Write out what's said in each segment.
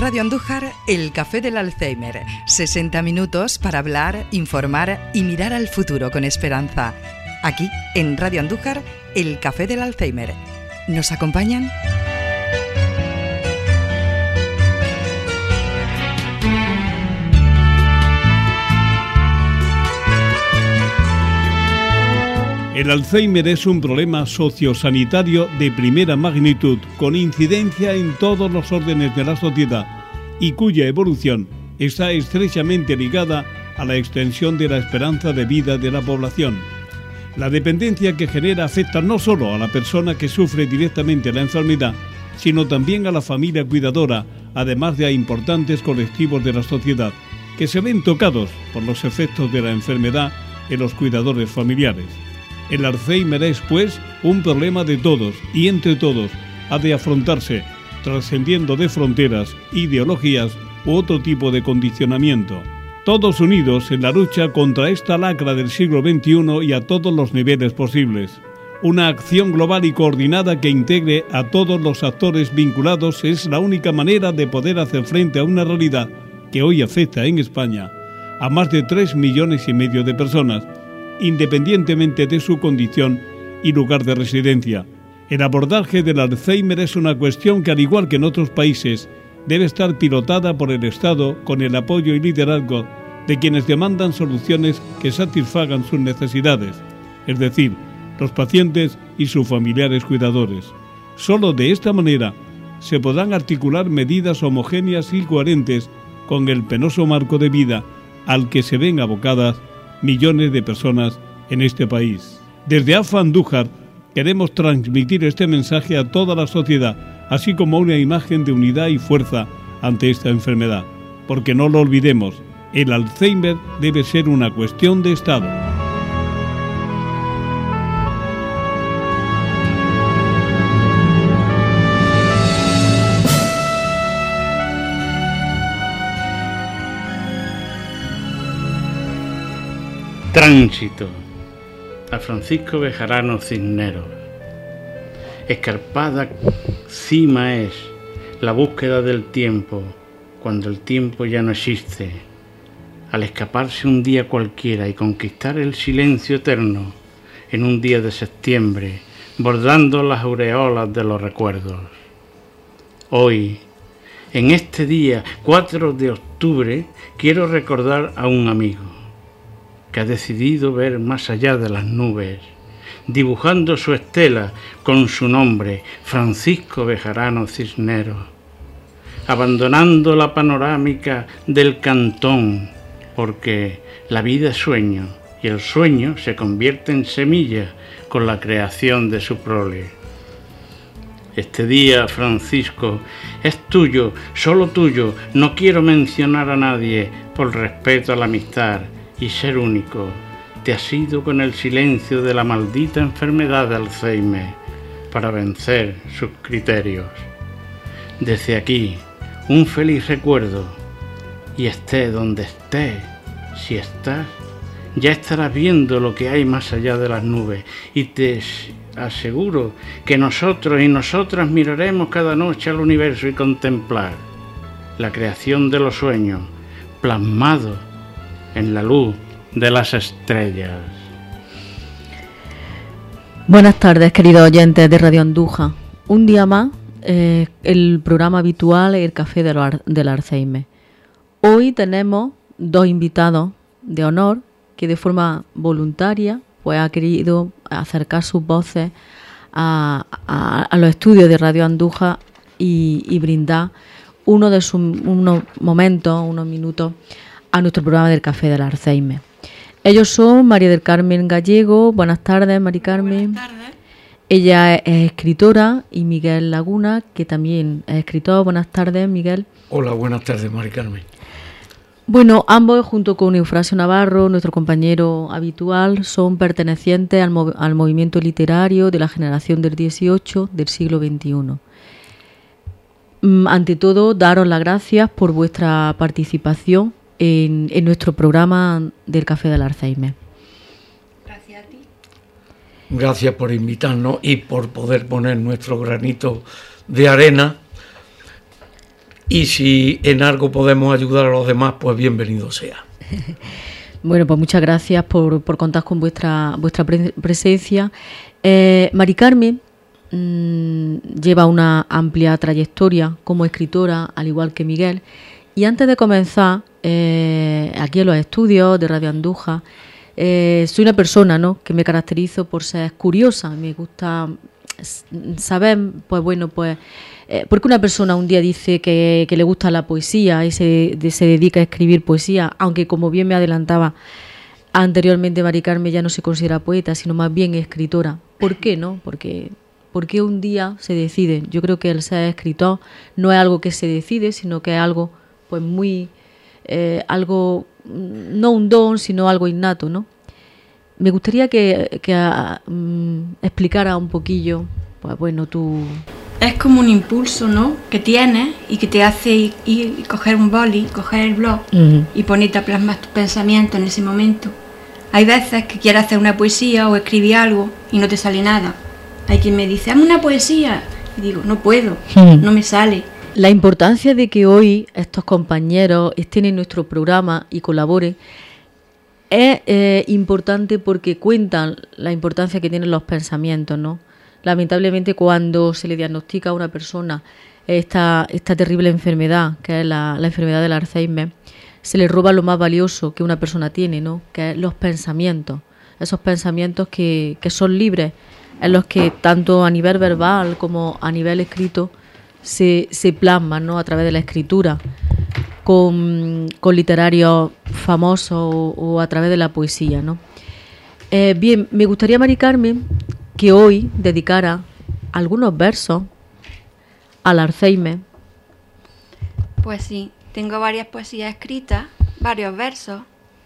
Radio Andújar, el Café del Alzheimer. 60 minutos para hablar, informar y mirar al futuro con esperanza. Aquí, en Radio Andújar, el Café del Alzheimer. ¿Nos acompañan? El Alzheimer es un problema sociosanitario de primera magnitud, con incidencia en todos los órdenes de la sociedad y cuya evolución está estrechamente ligada a la extensión de la esperanza de vida de la población. La dependencia que genera afecta no solo a la persona que sufre directamente la enfermedad, sino también a la familia cuidadora, además de a importantes colectivos de la sociedad, que se ven tocados por los efectos de la enfermedad en los cuidadores familiares. El Alzheimer es, pues, un problema de todos y entre todos ha de afrontarse, trascendiendo de fronteras, ideologías u otro tipo de condicionamiento. Todos unidos en la lucha contra esta lacra del siglo XXI y a todos los niveles posibles. Una acción global y coordinada que integre a todos los actores vinculados es la única manera de poder hacer frente a una realidad que hoy afecta en España a más de 3,5 millones de personas, independientemente de su condición y lugar de residencia. El abordaje del Alzheimer es una cuestión que, al igual que en otros países, debe estar pilotada por el Estado con el apoyo y liderazgo de quienes demandan soluciones que satisfagan sus necesidades, es decir, los pacientes y sus familiares cuidadores. Solo de esta manera se podrán articular medidas homogéneas y coherentes con el penoso marco de vida al que se ven abocadas millones de personas en este país. Desde AFA Andújar queremos transmitir este mensaje a toda la sociedad, así como una imagen de unidad y fuerza ante esta enfermedad. Porque no lo olvidemos, el Alzheimer debe ser una cuestión de Estado. Tránsito, a Francisco Bejarano Cisneros. Escarpada cima es la búsqueda del tiempo, cuando el tiempo ya no existe. Al escaparse un día cualquiera y conquistar el silencio eterno, en un día de septiembre, bordando las aureolas de los recuerdos. Hoy, en este día 4 de octubre, quiero recordar a un amigo que ha decidido ver más allá de las nubes, dibujando su estela con su nombre, Francisco Bejarano Cisneros, abandonando la panorámica del cantón, porque la vida es sueño, y el sueño se convierte en semilla con la creación de su prole. Este día, Francisco, es tuyo, solo tuyo, no quiero mencionar a nadie, por respeto a la amistad, y ser único, te has ido con el silencio de la maldita enfermedad de Alzheimer para vencer sus criterios. Desde aquí, un feliz recuerdo, y esté donde esté, si estás, ya estarás viendo lo que hay más allá de las nubes, y te aseguro que nosotros y nosotras miraremos cada noche al universo y contemplar la creación de los sueños plasmados en la luz de las estrellas. Buenas tardes, queridos oyentes de Radio Andújar. Un día más, el programa habitual, el Café del Alzheimer. Hoy tenemos 2 invitados de honor que de forma voluntaria pues ha querido acercar sus voces a los estudios de Radio Andújar y brindar unos momentos, unos minutos a nuestro programa del Café del Alzheimer. Ellos son María del Carmen Gallego. Buenas tardes, María Carmen. Buenas tardes. Ella es escritora, y Miguel Laguna, que también es escritor. Buenas tardes, Miguel. Hola, buenas tardes, María Carmen. Bueno, ambos, junto con Eufrasio Navarro, nuestro compañero habitual, son pertenecientes al movimiento literario de la generación del 18 del siglo XXI. Ante todo, daros las gracias por vuestra participación en nuestro programa del Café del Alzheimer. Gracias a ti. Gracias por invitarnos y por poder poner nuestro granito de arena y si en algo podemos ayudar a los demás, pues bienvenido sea. Bueno, pues muchas gracias por contar con vuestra presencia. Mari Carmen lleva una amplia trayectoria como escritora, al igual que Miguel, y antes de comenzar aquí en los estudios de Radio Andújar, soy una persona, ¿no?, que me caracterizo por ser curiosa. Me gusta saber, pues bueno, pues porque una persona un día dice que le gusta la poesía y se dedica a escribir poesía, aunque como bien me adelantaba anteriormente Mari Carmen, ya no se considera poeta, sino más bien escritora. ¿Por qué no? Porque un día se decide. Yo creo que el ser escritor no es algo que se decide, sino que es algo pues muy algo, no un don, sino algo innato, ¿no? Me gustaría que explicara un poquillo, pues bueno, tú... Es como un impulso, ¿no?, que tienes y que te hace ir y coger un boli, coger el blog y ponerte a plasmar tus pensamientos en ese momento. Hay veces que quieres hacer una poesía o escribir algo y no te sale nada. Hay quien me dice, hazme una poesía. Y digo, no puedo, no me sale. La importancia de que hoy estos compañeros estén en nuestro programa y colaboren es importante porque cuentan la importancia que tienen los pensamientos, ¿no? Lamentablemente, cuando se le diagnostica a una persona esta terrible enfermedad, que es la enfermedad del Alzheimer, se le roba lo más valioso que una persona tiene, ¿no?, que es los pensamientos. Esos pensamientos que son libres, en los que tanto a nivel verbal como a nivel escrito se plasman, ¿no?, a través de la escritura, con literarios famosos o a través de la poesía, ¿no? Bien, me gustaría, Mari Carmen, que hoy dedicara algunos versos al Alzheimer. Pues sí, tengo varias poesías escritas, varios versos,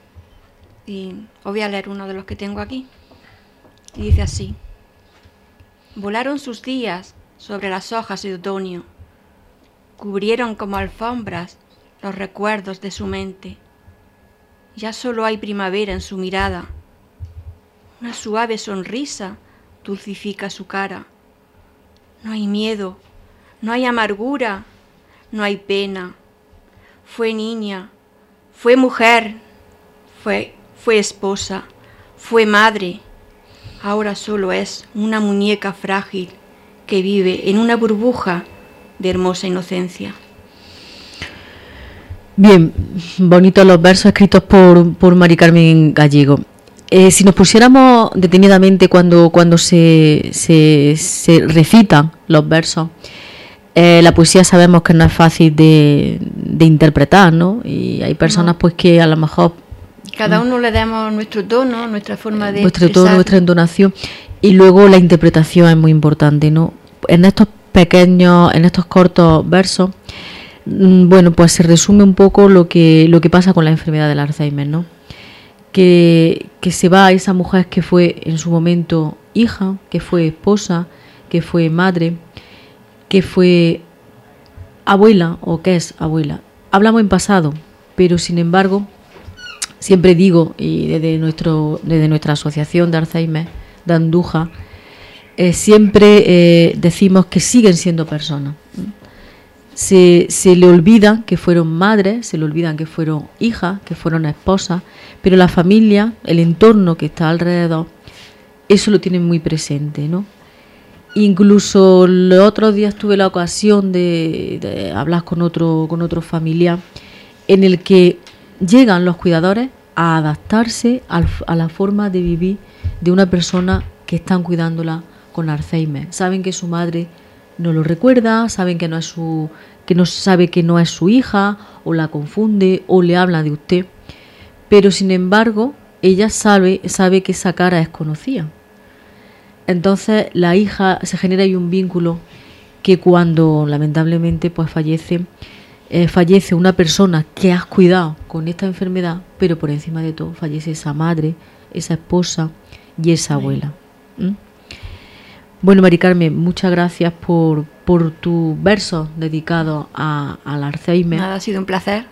y os voy a leer uno de los que tengo aquí. Y dice así: volaron sus días sobre las hojas de otoño, cubrieron como alfombras los recuerdos de su mente. Ya solo hay primavera en su mirada, una suave sonrisa dulcifica su cara. No hay miedo, no hay amargura, no hay pena. Fue niña, fue mujer, fue esposa, fue madre. Ahora solo es una muñeca frágil que vive en una burbuja de hermosa inocencia. Bien, bonitos los versos escritos por Mari Carmen Gallego. Si nos pusiéramos detenidamente cuando se recitan los versos, la poesía sabemos que no es fácil de interpretar, ¿no? Y hay personas pues que a lo mejor... Cada uno le damos nuestro tono, nuestra forma de nuestro tono, nuestra entonación, y luego la interpretación es muy importante, ¿no? En estos cortos versos, bueno, pues se resume un poco lo que pasa con la enfermedad del Alzheimer, ¿no? Que se va a esa mujer que fue en su momento hija, que fue esposa, que fue madre, que fue abuela o que es abuela. Hablamos en pasado, pero sin embargo, siempre digo, y desde nuestra asociación de Alzheimer de Andújar, siempre decimos que siguen siendo personas. Se le olvida que fueron madres, se le olvidan que fueron hijas, que fueron esposas, pero la familia, el entorno que está alrededor, eso lo tienen muy presente, ¿no? Incluso los otros días tuve la ocasión de hablar con otro familiar, en el que llegan los cuidadores a adaptarse a la forma de vivir de una persona que están cuidándola con Alzheimer. Saben que su madre no lo recuerda, saben que no sabe que no es su hija, o la confunde, o le habla de usted, pero sin embargo ella sabe que esa cara es conocida. Entonces la hija, se genera ahí un vínculo que cuando lamentablemente pues fallece una persona que has cuidado con esta enfermedad, pero por encima de todo fallece esa madre, esa esposa y esa abuela. Bueno, Mari Carmen, muchas gracias por tu verso dedicado al Alzheimer. Nada, ha sido un placer.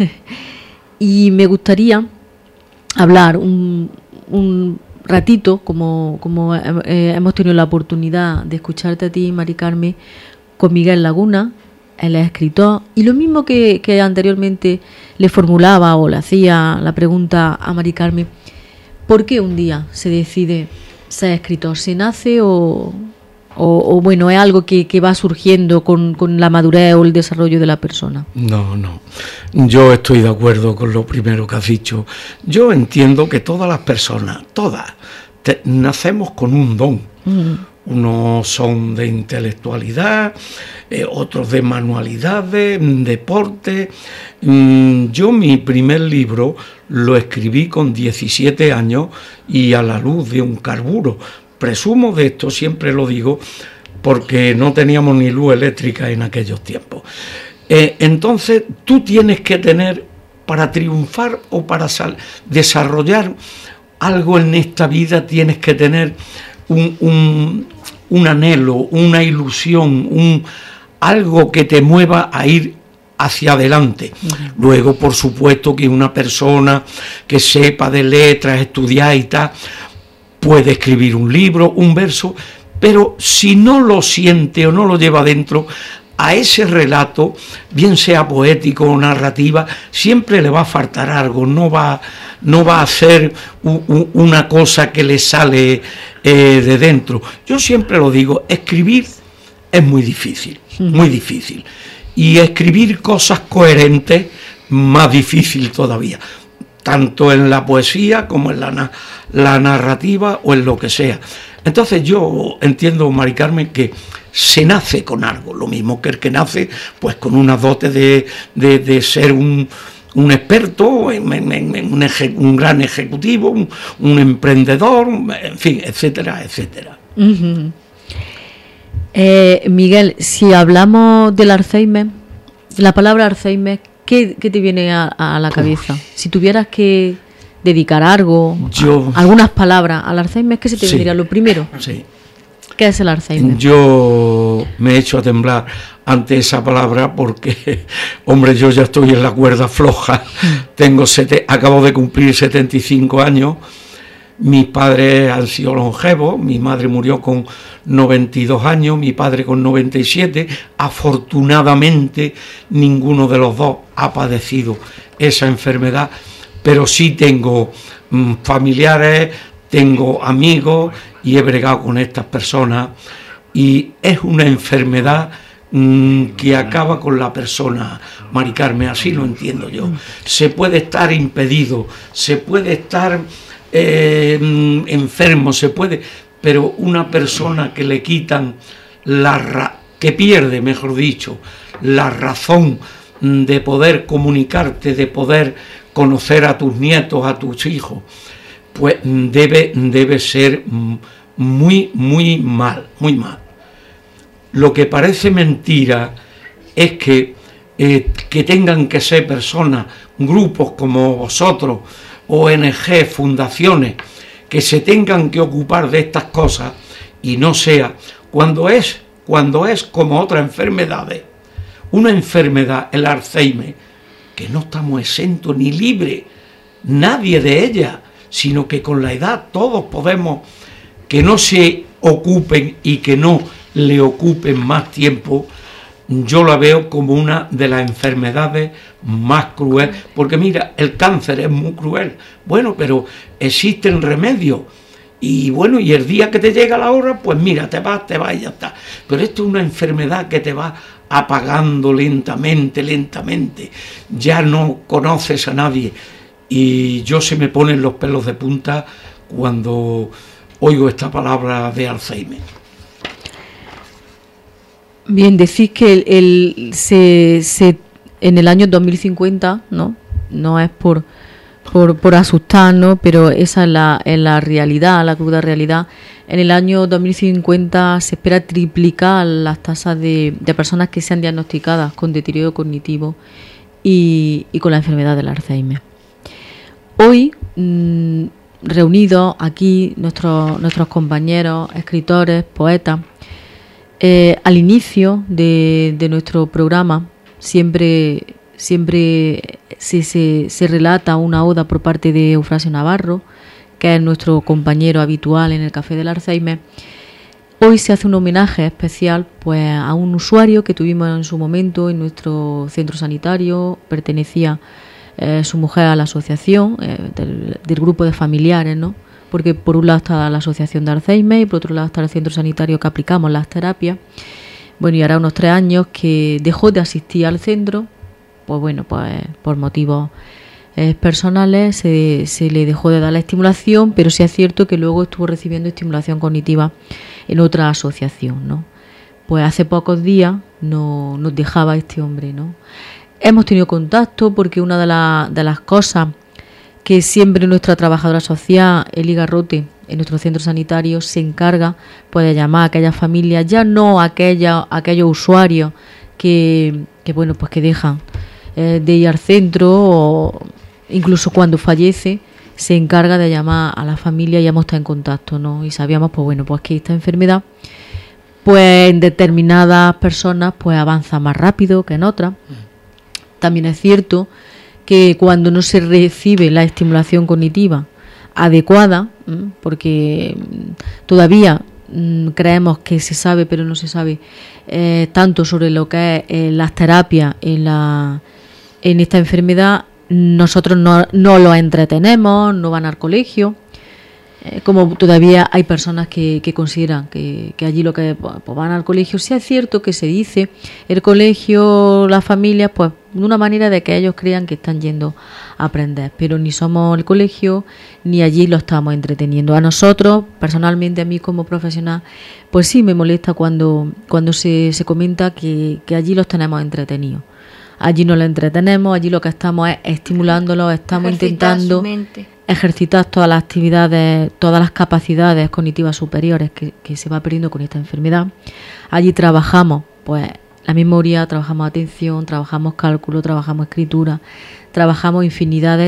Y me gustaría hablar un ratito, como hemos tenido la oportunidad de escucharte a ti, Mari Carmen, con Miguel Laguna, él es escritor, y lo mismo que anteriormente le formulaba o le hacía la pregunta a Mari Carmen, ¿por qué un día se decide ser escritor? ¿Se nace o bueno, es algo que va surgiendo con la madurez o el desarrollo de la persona? No. Yo estoy de acuerdo con lo primero que has dicho. Yo entiendo que todas las personas, nacemos con un don. Unos son de intelectualidad, otros de manualidades, deporte. Yo mi primer libro lo escribí con 17 años y a la luz de un carburo. Presumo de esto, siempre lo digo, porque no teníamos ni luz eléctrica en aquellos tiempos. Entonces tú tienes que tener, para triunfar o para desarrollar algo en esta vida, tienes que tener un anhelo, una ilusión, algo que te mueva a ir hacia adelante. Luego, por supuesto, que una persona que sepa de letras, estudiar y tal, puede escribir un libro, un verso, pero si no lo siente o no lo lleva dentro, a ese relato, bien sea poético o narrativa, siempre le va a faltar algo, no va a hacer una cosa que le sale de dentro. Yo siempre lo digo, escribir es muy difícil, muy difícil. Y escribir cosas coherentes, más difícil todavía, tanto en la poesía como en la narrativa o en lo que sea. Entonces yo entiendo, Mari Carmen, que se nace con algo, lo mismo que el que nace pues con una dote de ser un experto, un gran ejecutivo, un emprendedor, en fin, etcétera, etcétera. Miguel, si hablamos del Alzheimer, la palabra Alzheimer, ¿qué te viene a la cabeza? Si tuvieras que dedicar algo, algunas palabras al Alzheimer, ¿qué se te vendría lo primero? Sí. ¿Qué es el Alzheimer? Yo me he hecho a temblar ante esa palabra porque, hombre, yo ya estoy en la cuerda floja. Acabo de cumplir 75 años. Mis padres han sido longevos. Mi madre murió con 92 años, mi padre con 97. Afortunadamente, ninguno de los dos ha padecido esa enfermedad, pero sí tengo familiares, tengo amigos y he bregado con estas personas, y es una enfermedad que acaba con la persona, Mari Carmen, así lo entiendo yo. Se puede estar impedido, se puede estar enfermo, pero una persona que le quitan que pierde, mejor dicho, la razón de poder comunicarte, de poder conocer a tus nietos, a tus hijos, pues debe ser muy, muy mal, muy mal. Lo que parece mentira es que tengan que ser personas, grupos como vosotros, ONG, fundaciones, que se tengan que ocupar de estas cosas, y no sea cuando es como otras enfermedades, una enfermedad, el Alzheimer, que no estamos exentos ni libres, nadie de ella, sino que con la edad todos podemos, que no se ocupen y que no le ocupen más tiempo. Yo la veo como una de las enfermedades más crueles, porque mira, el cáncer es muy cruel, bueno, pero existen remedios, y bueno, y el día que te llega la hora, pues mira, te vas y ya está. Pero esto es una enfermedad que te va apagando lentamente, ya no conoces a nadie, y yo se me ponen los pelos de punta cuando oigo esta palabra de Alzheimer. Bien, decís que en el año 2050, no es por asustarnos, pero esa es la realidad, la cruda realidad. En el año 2050 se espera triplicar las tasas de personas que sean diagnosticadas con deterioro cognitivo y con la enfermedad del Alzheimer. Hoy, reunidos aquí nuestros compañeros, escritores, poetas, al inicio de nuestro programa siempre se relata una oda por parte de Eufrasio Navarro, que es nuestro compañero habitual en el Café del Alzheimer, Hoy se hace un homenaje especial pues a un usuario que tuvimos en su momento en nuestro centro sanitario. Pertenecía su mujer a la asociación del grupo de familiares, ¿no? Porque por un lado está la asociación de Alzheimer y por otro lado está el centro sanitario que aplicamos las terapias. Bueno, y ahora unos 3 años que dejó de asistir al centro, pues bueno, pues por motivos personales se le dejó de dar la estimulación, pero sí es cierto que luego estuvo recibiendo estimulación cognitiva en otra asociación, ¿no? Pues hace pocos días nos dejaba este hombre, ¿no? Hemos tenido contacto porque una de las cosas que siempre nuestra trabajadora social, Eli Garrote, en nuestro centro sanitario se encarga pues de llamar a aquellas familias, ya no a aquellos usuarios que bueno, pues que dejan de ir al centro, o incluso cuando fallece se encarga de llamar a la familia y hemos estado en contacto, ¿no? Y sabíamos pues bueno, pues que esta enfermedad pues en determinadas personas pues avanza más rápido que en otras. También es cierto que cuando no se recibe la estimulación cognitiva adecuada, porque todavía creemos que se sabe, pero no se sabe tanto sobre lo que es las terapias en esta enfermedad, nosotros no los entretenemos, no van al colegio. Como todavía hay personas que consideran que allí lo que pues van al colegio, sí es cierto que se dice el colegio, las familias, pues de una manera de que ellos crean que están yendo a aprender, pero ni somos el colegio ni allí lo estamos entreteniendo. A nosotros, personalmente, a mí como profesional, pues sí me molesta cuando se comenta que allí los tenemos entretenidos. Allí no los entretenemos, allí lo que estamos es estimulándolos, estamos intentando ejercitar todas las actividades, todas las capacidades cognitivas superiores que se va perdiendo con esta enfermedad. Allí trabajamos pues la memoria, trabajamos atención, trabajamos cálculo, trabajamos escritura, trabajamos infinidades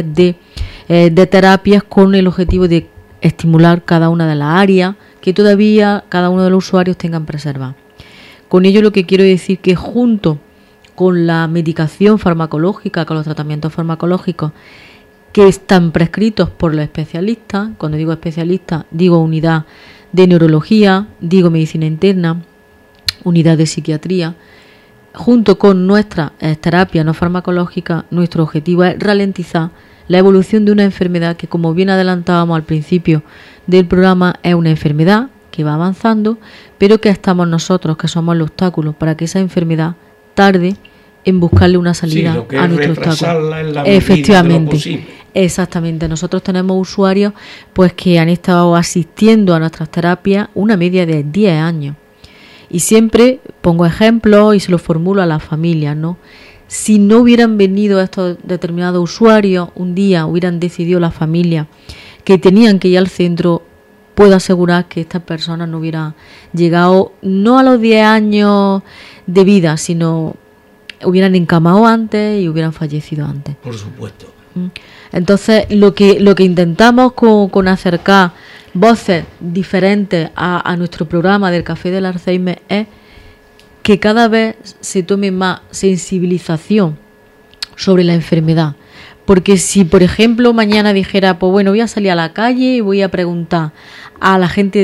de terapias con el objetivo de estimular cada una de las áreas que todavía cada uno de los usuarios tengan preservadas. Con ello lo que quiero decir que junto con la medicación farmacológica, con los tratamientos farmacológicos que están prescritos por los especialistas, cuando digo especialistas digo unidad de neurología, digo medicina interna, unidad de psiquiatría, junto con nuestra terapia no farmacológica, nuestro objetivo es ralentizar la evolución de una enfermedad que, como bien adelantábamos al principio del programa, es una enfermedad que va avanzando, pero que estamos nosotros, que somos el obstáculo para que esa enfermedad tarde en buscarle una salida a nuestro obstáculo. Efectivamente, exactamente. Nosotros tenemos usuarios pues que han estado asistiendo a nuestras terapias una media de 10 años. Y siempre pongo ejemplos y se los formulo a las familias, ¿no? Si no hubieran venido estos determinados usuarios, un día hubieran decidido las familias que tenían que ir al centro, puedo asegurar que estas personas no hubieran llegado no a los 10 años de vida, sino hubieran encamado antes y hubieran fallecido antes. Por supuesto. Entonces, lo que intentamos con acercar voces diferentes a nuestro programa del Café del Alzheimer es que cada vez se tome más sensibilización sobre la enfermedad. Porque si, por ejemplo, mañana dijera, pues bueno, voy a salir a la calle y voy a preguntar a la gente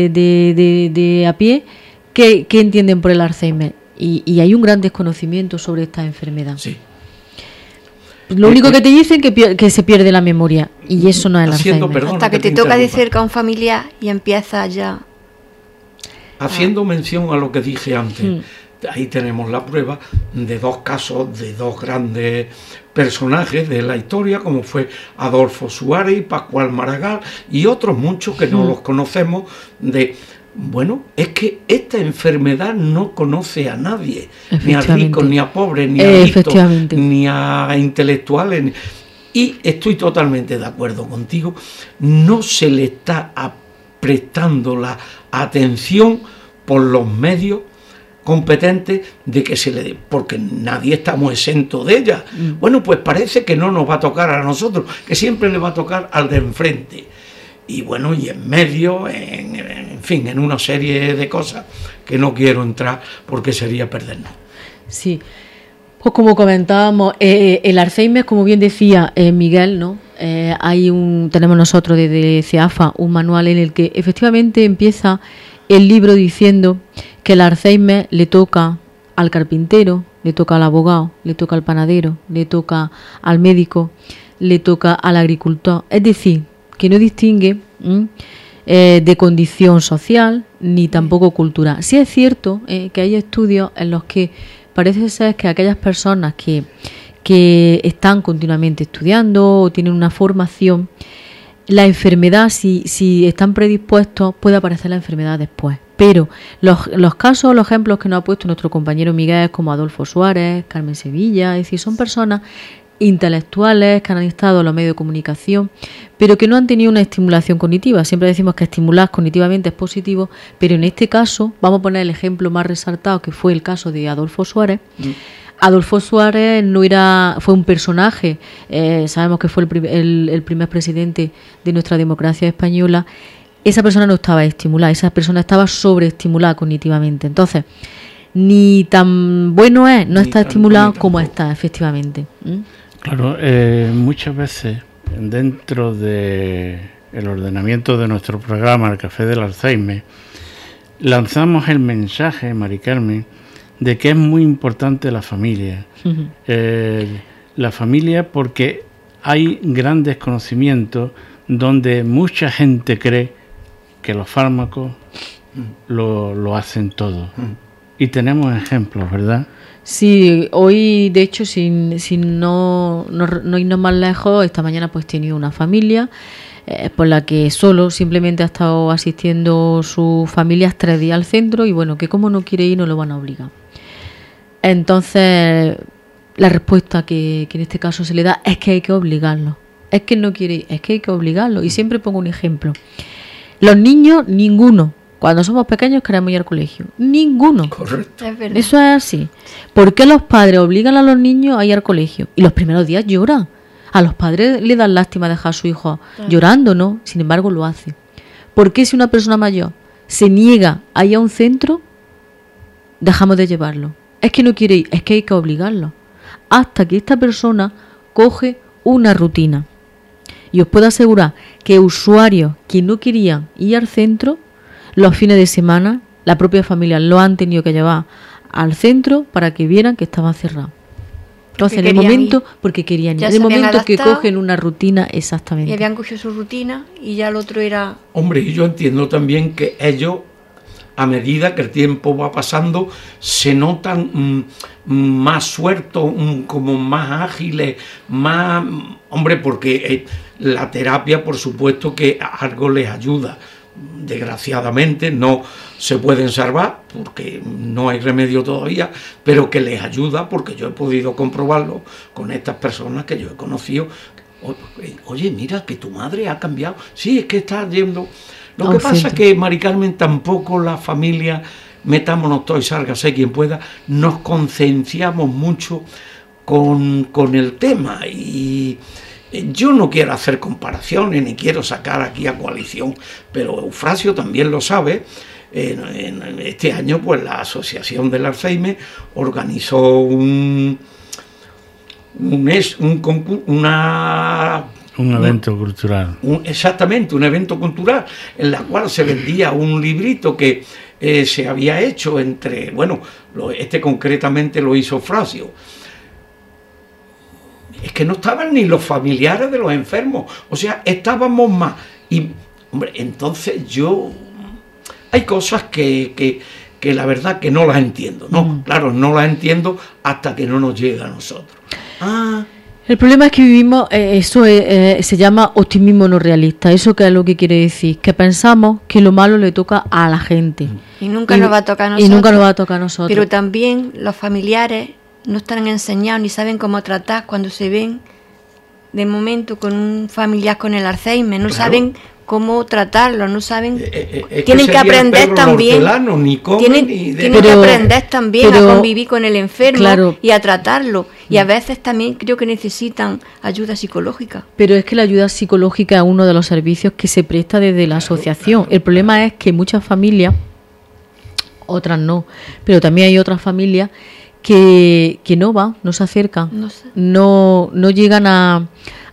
de a pie qué entienden por el Alzheimer. Y hay un gran desconocimiento sobre esta enfermedad. Sí. Lo único que te dicen es que se pierde la memoria, y eso no es el Alzheimer. Hasta que te toca decir que a un familiar y empieza ya. Haciendo mención a lo que dije antes, ahí tenemos la prueba de 2 casos de 2 grandes personajes de la historia, como fue Adolfo Suárez y Pascual Maragall, y otros muchos que no los conocemos Bueno, es que esta enfermedad no conoce a nadie, ni a ricos, ni a pobres, ni a listos, ni a intelectuales. Y estoy totalmente de acuerdo contigo, no se le está prestando la atención por los medios competentes de que se le dé, porque nadie estamos exentos de ella. Bueno, pues parece que no nos va a tocar a nosotros, que siempre le va a tocar al de enfrente. Y bueno, y en medio, en fin, en una serie de cosas que no quiero entrar porque sería perdernos. Sí, pues como comentábamos, el Alzheimer, como bien decía Miguel, ¿no? Tenemos nosotros desde CEAFA un manual en el que efectivamente empieza el libro diciendo que el Alzheimer le toca al carpintero, le toca al abogado, le toca al panadero, le toca al médico, le toca al agricultor. Es decir, que no distingue de condición social ni tampoco cultural. Sí es cierto que hay estudios en los que parece ser que aquellas personas que están continuamente estudiando o tienen una formación, la enfermedad, si están predispuestos, puede aparecer la enfermedad después. Pero los casos, los ejemplos que nos ha puesto nuestro compañero Miguel, como Adolfo Suárez, Carmen Sevilla, es decir, son personas intelectuales que han estado en los medios de comunicación, pero que no han tenido una estimulación cognitiva. Siempre decimos que estimular cognitivamente es positivo, pero en este caso, vamos a poner el ejemplo más resaltado, que fue el caso de Adolfo Suárez. Adolfo Suárez fue un personaje, sabemos que fue el primer presidente de nuestra democracia española. Esa persona no estaba estimulada, esa persona estaba sobreestimulada cognitivamente. Entonces, ni tan bueno es, no está estimulado como está, efectivamente. Claro, muchas veces dentro del ordenamiento de nuestro programa, el Café del Alzheimer, lanzamos el mensaje, Mari Carmen, de que es muy importante la familia. Uh-huh. La familia, porque hay gran desconocimiento donde mucha gente cree que los fármacos lo hacen todo. Y tenemos ejemplos, ¿verdad? Sí, hoy de hecho sin no irnos más lejos, esta mañana pues he tenido una familia por la que solo simplemente ha estado asistiendo sus familias 3 días al centro y bueno, que como no quiere ir no lo van a obligar. Entonces la respuesta que en este caso se le da es que hay que obligarlo. Es que no quiere ir, es que hay que obligarlo. Y siempre pongo un ejemplo. Los niños, ninguno, cuando somos pequeños queremos ir al colegio. Ninguno. Correcto. Es verdad. Eso es así. ¿Por qué los padres obligan a los niños a ir al colegio? Y los primeros días lloran. A los padres le dan lástima dejar a su hijo llorando, ¿no? Sin embargo, lo hace. ¿Por qué si una persona mayor se niega a ir a un centro, dejamos de llevarlo? Es que no quiere ir, es que hay que obligarlo. Hasta que esta persona coge una rutina. Y os puedo asegurar que usuarios que no querían ir al centro, los fines de semana, la propia familia lo han tenido que llevar al centro para que vieran que estaba cerrado. Entonces, en el momento, porque querían ir, en el momento que cogen una rutina, exactamente. Y habían cogido su rutina y ya el otro era... Hombre, y yo entiendo también que ellos, a medida que el tiempo va pasando, se notan más sueltos, como más ágiles, más... Hombre, porque la terapia, por supuesto, que algo les ayuda. Desgraciadamente no se pueden salvar porque no hay remedio todavía, pero que les ayuda porque yo he podido comprobarlo con estas personas que yo he conocido. Oye, mira que tu madre ha cambiado. Sí, es que está yendo... Lo que pasa es que, Mari Carmen, tampoco la familia, metámonos todos y sálgase quien pueda, nos concienciamos mucho con el tema. Y yo no quiero hacer comparaciones ni quiero sacar aquí a coalición, pero Eufrasio también lo sabe. En este año, pues la Asociación del Alzheimer organizó un evento cultural. Exactamente, un evento cultural en la cual se vendía un librito que se había hecho entre, bueno, concretamente lo hizo Eufrasio. Es que no estaban ni los familiares de los enfermos, o sea, estábamos más. Y, hombre, entonces hay cosas que la verdad que no las entiendo, ¿no? Claro, no las entiendo hasta que no nos llega a nosotros. El problema es que vivimos, se llama optimismo no realista. ¿Eso qué es lo que quiere decir? Que pensamos que lo malo le toca a la gente. Y nunca nos va a tocar a nosotros. Y nunca nos va a tocar a nosotros. Pero también los familiares no están enseñados ni saben cómo tratar cuando se ven de momento con un familiar con el Alzheimer. No saben cómo tratarlo, no saben. Tienen que aprender también. Tienen que aprender también a convivir con el enfermo y a tratarlo. Y a veces también creo que necesitan ayuda psicológica. Pero es que la ayuda psicológica es uno de los servicios que se presta desde la asociación. El problema es que muchas familias, otras no, pero también hay otras familias que no van, no se acercan, no llegan a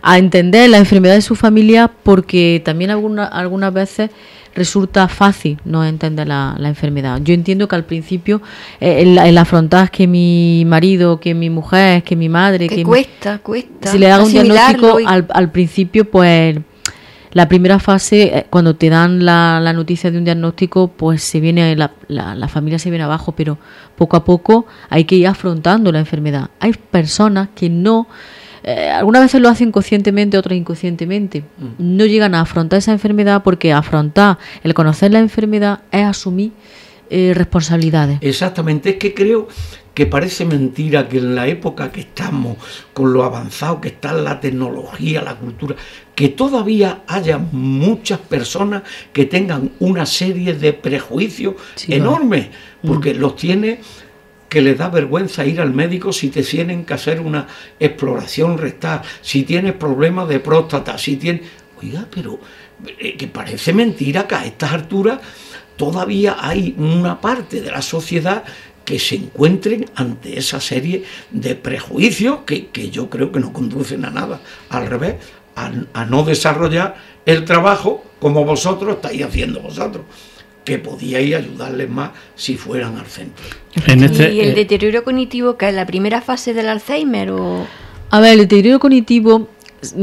a entender la enfermedad de su familia, porque también algunas veces resulta fácil no entender la enfermedad. Yo entiendo que al principio el afrontar que mi marido, que mi mujer, que mi madre, que cuesta si le haga un diagnóstico al principio, pues la primera fase, cuando te dan la noticia de un diagnóstico, pues se viene la familia se viene abajo, pero poco a poco hay que ir afrontando la enfermedad. Hay personas que no, algunas veces lo hacen conscientemente, otras inconscientemente, no llegan a afrontar esa enfermedad, porque afrontar, el conocer la enfermedad es asumir responsabilidades. Exactamente, es que creo que parece mentira que en la época que estamos, con lo avanzado que está la tecnología, la cultura, que todavía haya muchas personas que tengan una serie de prejuicios enormes, porque los tiene, que les da vergüenza ir al médico si te tienen que hacer una exploración rectal, si tienes problemas de próstata, si tienes... Oiga, pero que parece mentira que a estas alturas todavía hay una parte de la sociedad que se encuentren ante esa serie de prejuicios que yo creo que no conducen a nada, al revés, a no desarrollar el trabajo como vosotros estáis haciendo vosotros, que podíais ayudarles más si fueran al centro. ¿Y el deterioro cognitivo, que es la primera fase del Alzheimer? A ver, el deterioro cognitivo es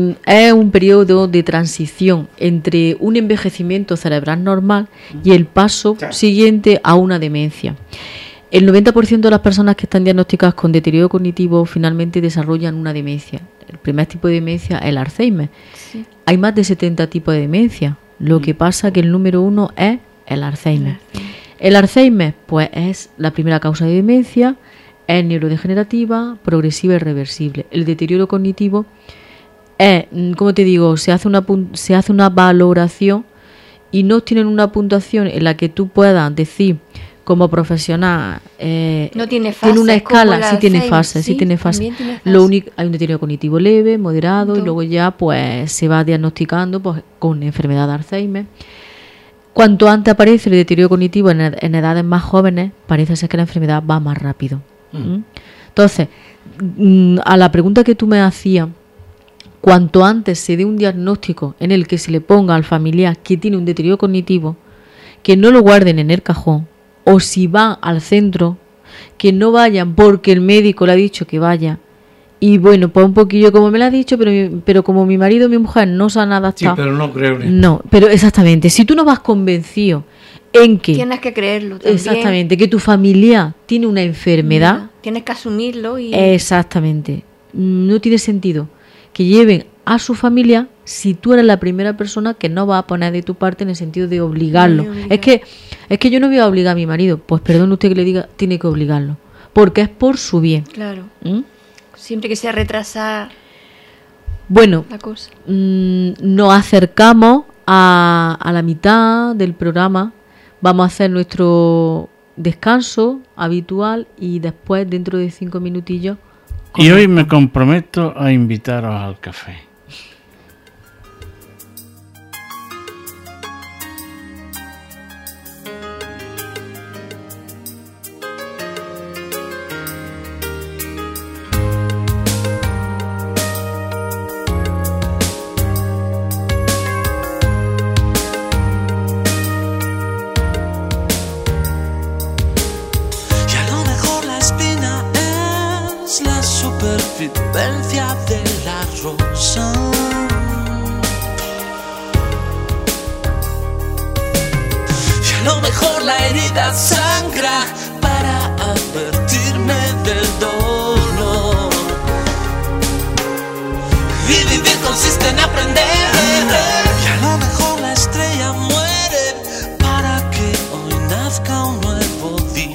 un periodo de transición entre un envejecimiento cerebral normal y el paso siguiente a una demencia. El 90% de las personas que están diagnosticadas con deterioro cognitivo finalmente desarrollan una demencia. El primer tipo de demencia es el Alzheimer. Sí. Hay más de 70 tipos de demencia. Lo que pasa que el número 1 es el Alzheimer. El Alzheimer, pues, es la primera causa de demencia, es neurodegenerativa, progresiva y reversible. El deterioro cognitivo es, como te digo, se hace una valoración y no tienen una puntuación en la que tú puedas decir, como profesional, no tiene fase, tiene una escala, sí tiene fase. Lo único, hay un deterioro cognitivo leve, moderado, y luego ya pues se va diagnosticando pues con enfermedad de Alzheimer. Cuanto antes aparece el deterioro cognitivo en edades más jóvenes, parece ser que la enfermedad va más rápido. Entonces, a la pregunta que tú me hacías, cuanto antes se dé un diagnóstico en el que se le ponga al familiar que tiene un deterioro cognitivo, que no lo guarden en el cajón, o si van al centro, que no vayan porque el médico le ha dicho que vaya. Y bueno, pues un poquillo como me lo ha dicho, pero como mi marido y mi mujer no se han adaptado. Sí, pero no creo. No, pero exactamente, si tú no vas convencido en que... Tienes que creerlo también. Exactamente, que tu familia tiene una enfermedad. Tienes que asumirlo y... Exactamente. No tiene sentido que lleven a su familia si tú eres la primera persona que no va a poner de tu parte en el sentido de obligarlo. Es que yo no voy a obligar a mi marido. Pues perdón usted que le diga, tiene que obligarlo. Porque es por su bien. Claro. Siempre que sea retrasar la cosa. Nos acercamos a la mitad del programa. Vamos a hacer nuestro descanso habitual y después, dentro de 5 minutillos... Y hoy me comprometo a invitaros al café. Supervivencia de la rosa. Y a lo mejor la herida sangra para advertirme del dolor. Y vivir consiste en aprender. Y a lo mejor la estrella muere para que hoy nazca un nuevo día.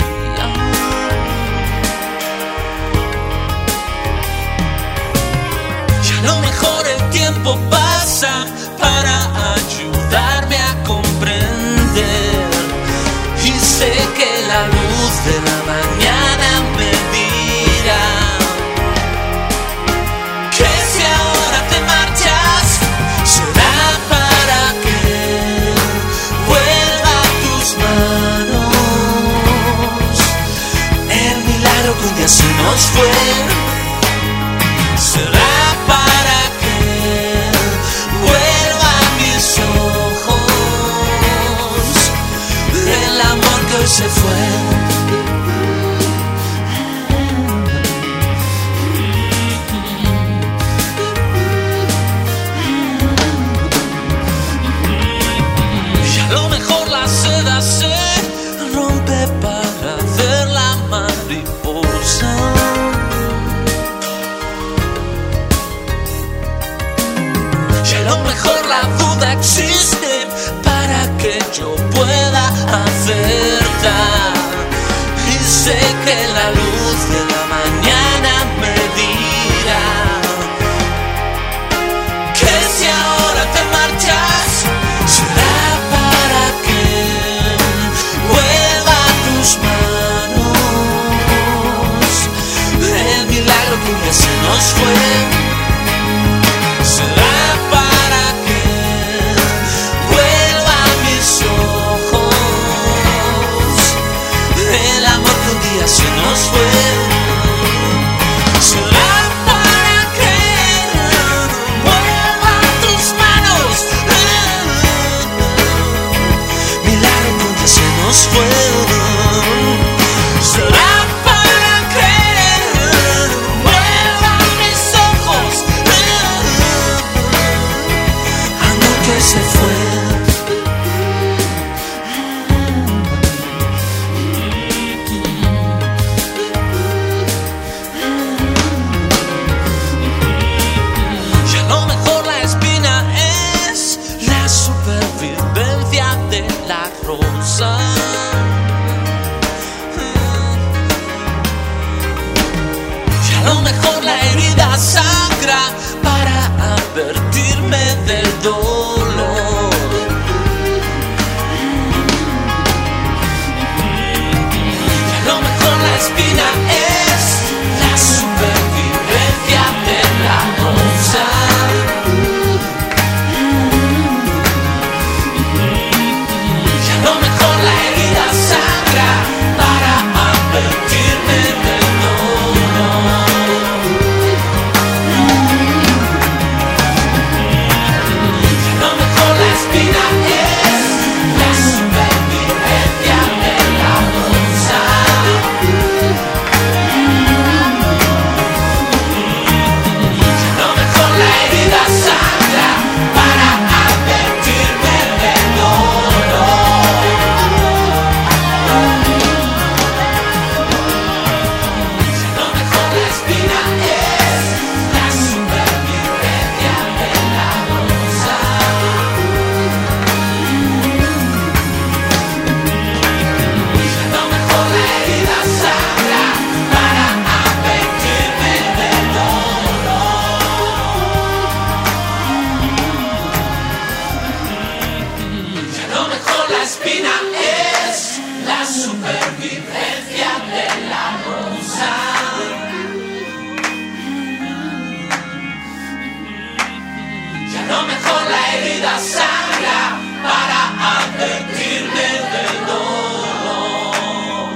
A lo mejor el tiempo pasa para ayudarme a comprender. Y sé que la luz de la mañana me dirá que si ahora te marchas será para supervivencia de la rosa. Y a lo mejor la herida sangra para advertirme del dolor. Y a lo mejor la espina es la supervivencia de la rosa. Y a lo mejor la herida sangra para advertirme del dolor. Y a lo mejor la espina es la supervivencia de la rosa. Y a lo mejor la herida sangra para advertirme del dolor. Y a lo mejor la espina es la supervivencia de la rosa. Y a lo mejor la herida sangra para advertirme del dolor. Y a lo mejor la espina es la supervivencia de la rosa. Y a lo mejor la herida sangra para advertirme del dolor.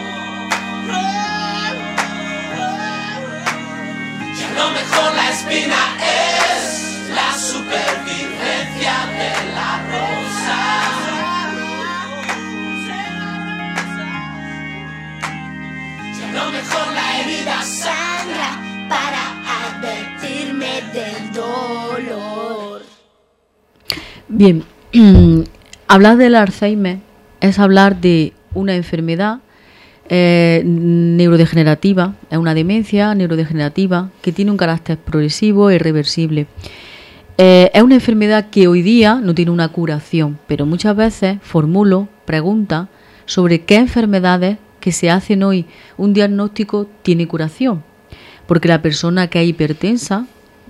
Y a lo mejor la espina es la supervivencia de la rosa. Y a lo mejor la herida sangra para advertirme del dolor. Bien, hablar del Alzheimer es hablar de una enfermedad neurodegenerativa, es una demencia neurodegenerativa que tiene un carácter progresivo e irreversible. Es una enfermedad que hoy día no tiene una curación, pero muchas veces formulo preguntas sobre qué enfermedades que se hacen hoy un diagnóstico tiene curación. Porque la persona que es hipertensa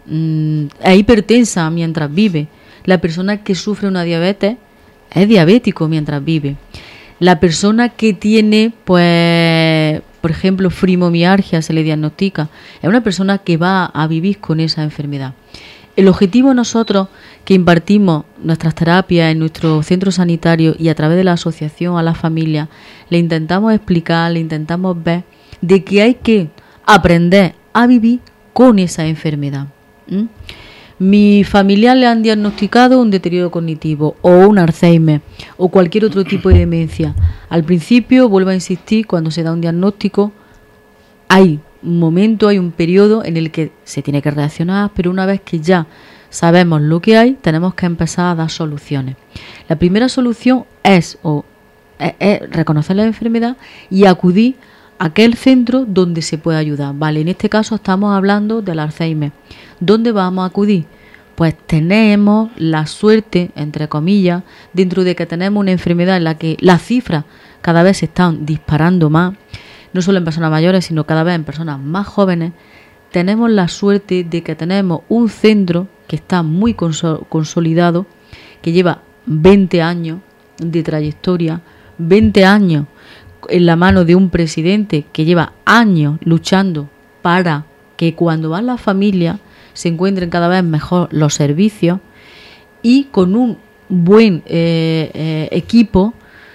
mientras vive. La persona que sufre una diabetes es diabético mientras vive. La persona que tiene, pues, por ejemplo, fibromialgia se le diagnostica, es una persona que va a vivir con esa enfermedad. El objetivo nosotros que impartimos nuestras terapias en nuestro centro sanitario y a través de la asociación a la familia, le intentamos explicar, le intentamos ver de que hay que aprender a vivir con esa enfermedad. Mi familiar le han diagnosticado un deterioro cognitivo o un Alzheimer o cualquier otro tipo de demencia. Al principio, vuelvo a insistir, cuando se da un diagnóstico hay un momento, hay un periodo en el que se tiene que reaccionar, pero una vez que ya sabemos lo que hay, tenemos que empezar a dar soluciones. La primera solución es reconocer la enfermedad y acudir a aquel centro donde se puede ayudar. Vale, en este caso estamos hablando del Alzheimer. ¿Dónde vamos a acudir? Pues tenemos la suerte, entre comillas, dentro de que tenemos una enfermedad en la que las cifras cada vez se están disparando más, no solo en personas mayores, sino cada vez en personas más jóvenes. Tenemos la suerte de que tenemos un centro que está muy consolidado, que lleva 20 años de trayectoria, 20 años en la mano de un presidente que lleva años luchando para que cuando van las familias se encuentren cada vez mejor los servicios, y con un buen equipo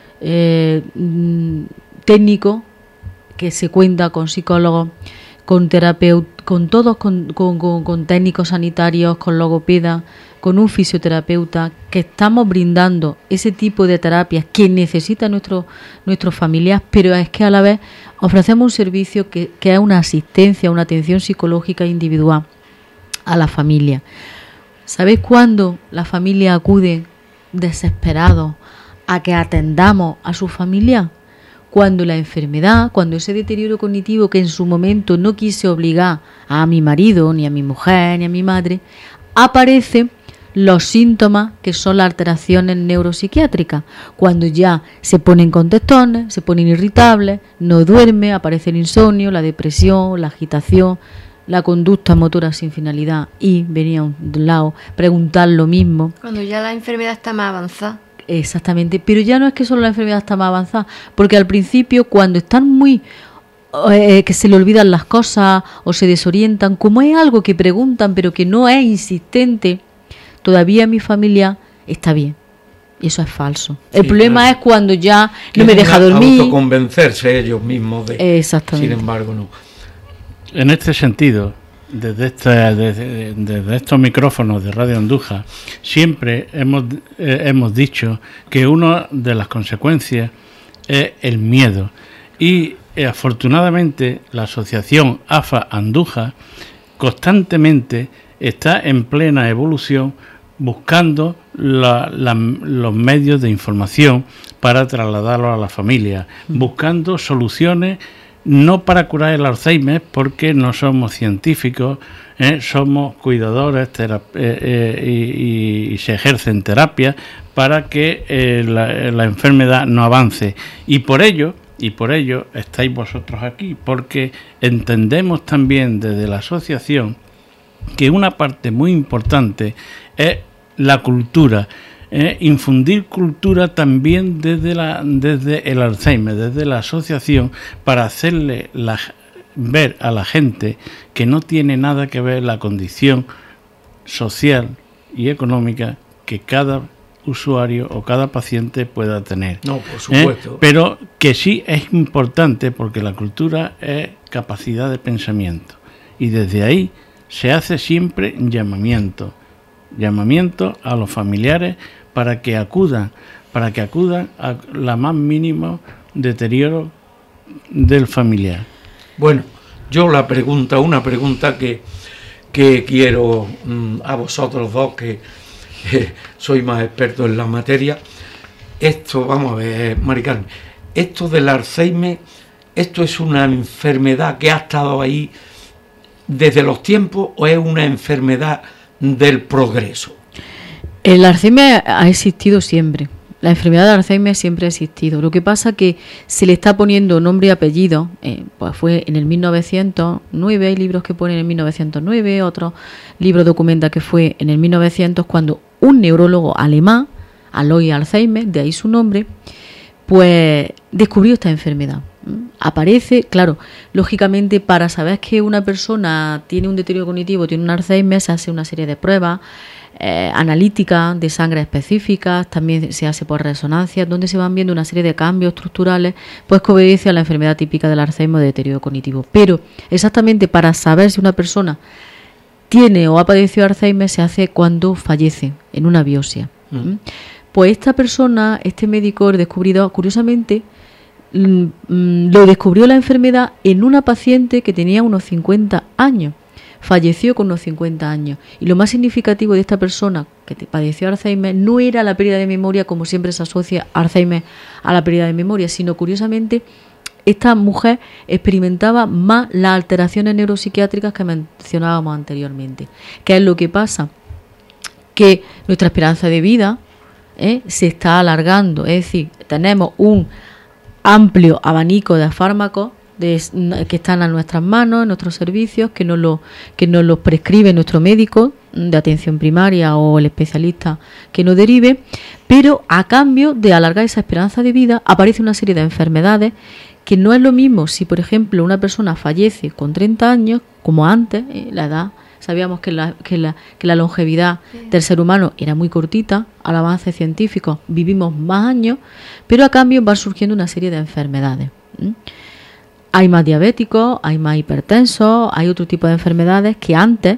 técnico que se cuenta con psicólogos, con terapeutas, con técnicos sanitarios, con logopedas, con un fisioterapeuta, que estamos brindando ese tipo de terapias que necesitan nuestros familiares, pero es que a la vez ofrecemos un servicio que es una asistencia, una atención psicológica individual a la familia. ¿Sabéis cuándo la familia acude desesperados a que atendamos a su familia? Cuando la enfermedad, cuando ese deterioro cognitivo que en su momento no quise obligar a mi marido, ni a mi mujer, ni a mi madre, aparece los síntomas que son las alteraciones neuropsiquiátricas, cuando ya se ponen contestones, se ponen irritables, no duerme, aparece el insomnio, la depresión, la agitación, la conducta motora sin finalidad, y venía a un lado preguntar lo mismo. Cuando ya la enfermedad está más avanzada. Exactamente, pero ya no es que solo la enfermedad está más avanzada, porque al principio, cuando están muy que se le olvidan las cosas o se desorientan, como es algo que preguntan pero que no es insistente, todavía mi familia está bien. Y eso es falso. El problema es cuando ya no me deja dormir. Autoconvencerse ellos mismos de. Exactamente. Sin embargo, no. En este sentido, desde estos micrófonos de Radio Andújar, siempre hemos dicho que una de las consecuencias es el miedo. Y afortunadamente la asociación AFA Andújar constantemente está en plena evolución, buscando los medios de información para trasladarlo a la familia, buscando soluciones no para curar el Alzheimer, porque no somos científicos, somos cuidadores y se ejercen terapias para que la enfermedad no avance. Y por ello estáis vosotros aquí, porque entendemos también desde la asociación que una parte muy importante es la cultura, infundir cultura también desde el Alzheimer, desde la asociación, para hacerle ver a la gente que no tiene nada que ver la condición social y económica que cada usuario o cada paciente pueda tener. No, por supuesto. Pero que sí es importante, porque la cultura es capacidad de pensamiento, y desde ahí se hace siempre llamamiento a los familiares para que acudan a la más mínimo deterioro del familiar. Bueno, yo una pregunta que quiero a vosotros dos, que soy más experto en la materia. Esto, vamos a ver, Mari Carmen, esto del Alzheimer, ¿esto es una enfermedad que ha estado ahí desde los tiempos o es una enfermedad del progreso? El Alzheimer ha existido siempre. La enfermedad de Alzheimer siempre ha existido. Lo que pasa que se le está poniendo nombre y apellido. Pues fue en el 1909, hay libros que ponen en 1909, otros libros documentan que fue en el 1900, cuando un neurólogo alemán, Alois Alzheimer, de ahí su nombre, pues descubrió esta enfermedad. Aparece, claro, lógicamente, para saber que una persona tiene un deterioro cognitivo, tiene un Alzheimer, se hace una serie de pruebas analíticas de sangre específicas, también se hace por resonancia, donde se van viendo una serie de cambios estructurales, pues que obedece a la enfermedad típica del Alzheimer, de deterioro cognitivo. Pero exactamente para saber si una persona tiene o ha padecido Alzheimer se hace cuando fallece, en una biopsia. Pues esta persona, este médico, el descubridor, curiosamente, lo descubrió la enfermedad en una paciente que tenía unos 50 años. Falleció con unos 50 años. Y lo más significativo de esta persona que padeció Alzheimer no era la pérdida de memoria, como siempre se asocia Alzheimer a la pérdida de memoria, sino curiosamente esta mujer experimentaba más las alteraciones neuropsiquiátricas que mencionábamos anteriormente. ¿Qué es lo que pasa? Que nuestra esperanza de vida se está alargando, es decir, tenemos un amplio abanico de fármacos que están a nuestras manos, en nuestros servicios, que nos los prescribe nuestro médico de atención primaria o el especialista que nos derive, pero a cambio de alargar esa esperanza de vida aparece una serie de enfermedades que no es lo mismo si, por ejemplo, una persona fallece con 30 años, como antes, la edad. Sabíamos que la longevidad del ser humano era muy cortita, al avance científico vivimos más años, pero a cambio van surgiendo una serie de enfermedades. Hay más diabéticos, hay más hipertensos, hay otro tipo de enfermedades que antes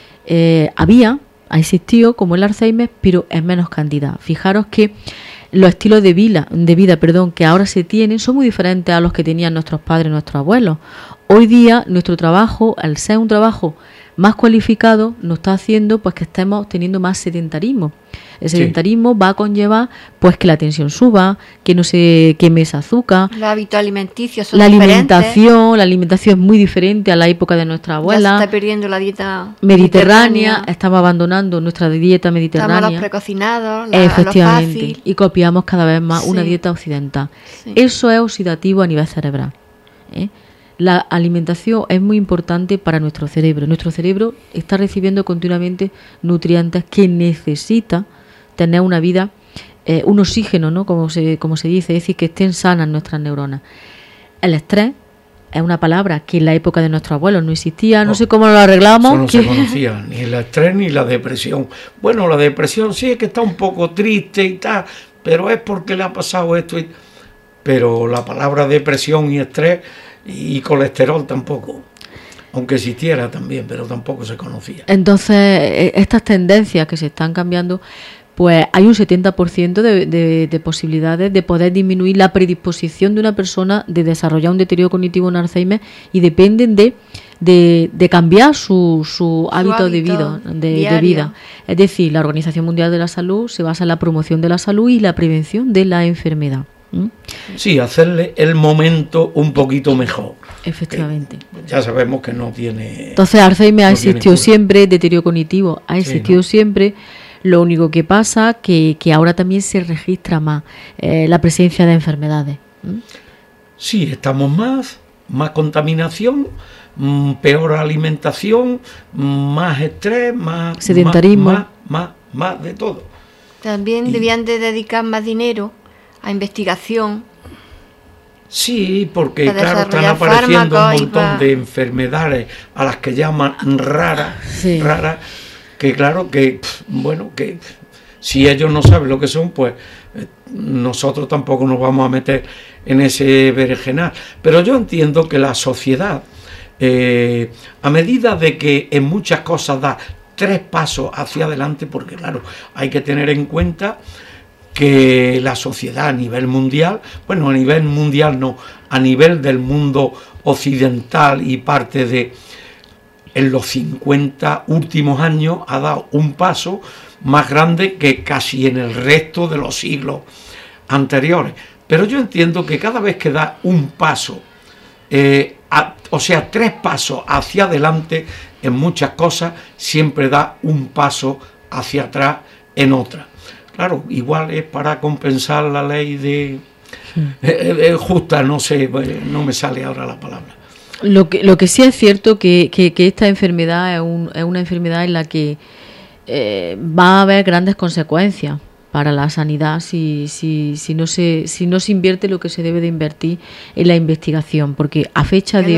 ha existido, como el Alzheimer, pero en menos cantidad. Fijaros que los estilos de vida que ahora se tienen son muy diferentes a los que tenían nuestros padres, nuestros abuelos. Hoy día nuestro trabajo, al ser un trabajo más cualificado nos está haciendo pues que estemos teniendo más sedentarismo. El sedentarismo va a conllevar pues que la tensión suba, que no se queme ese azúcar. Los hábitos alimenticios son la diferentes. alimentación es muy diferente a la época de nuestra abuela. Ya se está perdiendo la dieta mediterránea, estamos abandonando nuestra dieta mediterránea. Estamos los precocinados, efectivamente, lo fácil. y copiamos cada vez más una dieta occidental. Sí. Eso es oxidativo a nivel cerebral. La alimentación es muy importante para nuestro cerebro. Nuestro cerebro está recibiendo continuamente nutrientes que necesita tener una vida, un oxígeno, ¿no? Como se dice, es decir, que estén sanas nuestras neuronas. El estrés es una palabra que en la época de nuestros abuelos no existía, no sé cómo lo arreglamos. Eso no se conocía, ni el estrés ni la depresión. Bueno, la depresión sí es que está un poco triste y tal, pero es porque le ha pasado esto. Pero la palabra depresión y estrés y colesterol tampoco. Aunque existiera también, pero tampoco se conocía. Entonces, estas tendencias que se están cambiando, pues hay un 70% de posibilidades de poder disminuir la predisposición de una persona de desarrollar un deterioro cognitivo en Alzheimer, y dependen de cambiar su hábito de vida. Es decir, la Organización Mundial de la Salud se basa en la promoción de la salud y la prevención de la enfermedad. Sí, hacerle el momento un poquito mejor. Efectivamente. Ya sabemos que no tiene... Entonces, Alzheimer ha existido siempre, deterioro cognitivo ha existido siempre. Lo único que pasa que ahora también se registra más la presencia de enfermedades. Sí, estamos más contaminación, peor alimentación, más estrés, más sedentarismo, más de todo. También debían de dedicar más dinero a investigación. Sí, porque claro, están apareciendo un montón de enfermedades a las que llaman raras, que claro, que bueno, que si ellos no saben lo que son, pues nosotros tampoco nos vamos a meter en ese berenjenal. Pero yo entiendo que la sociedad, a medida de que en muchas cosas da 3 pasos hacia adelante, porque claro, hay que tener en cuenta que la sociedad a nivel mundial, bueno, a nivel mundial no, a nivel del mundo occidental y parte de en los 50 últimos años ha dado un paso más grande que casi en el resto de los siglos anteriores. Pero yo entiendo que cada vez que da un paso, o sea, 3 pasos hacia adelante en muchas cosas, siempre da un paso hacia atrás en otras. Claro, igual es para compensar la ley de justa, no sé, no me sale ahora la palabra. Lo que sí es cierto que esta enfermedad es una enfermedad en la que va a haber grandes consecuencias para la sanidad si no se invierte lo que se debe de invertir en la investigación, porque a fecha de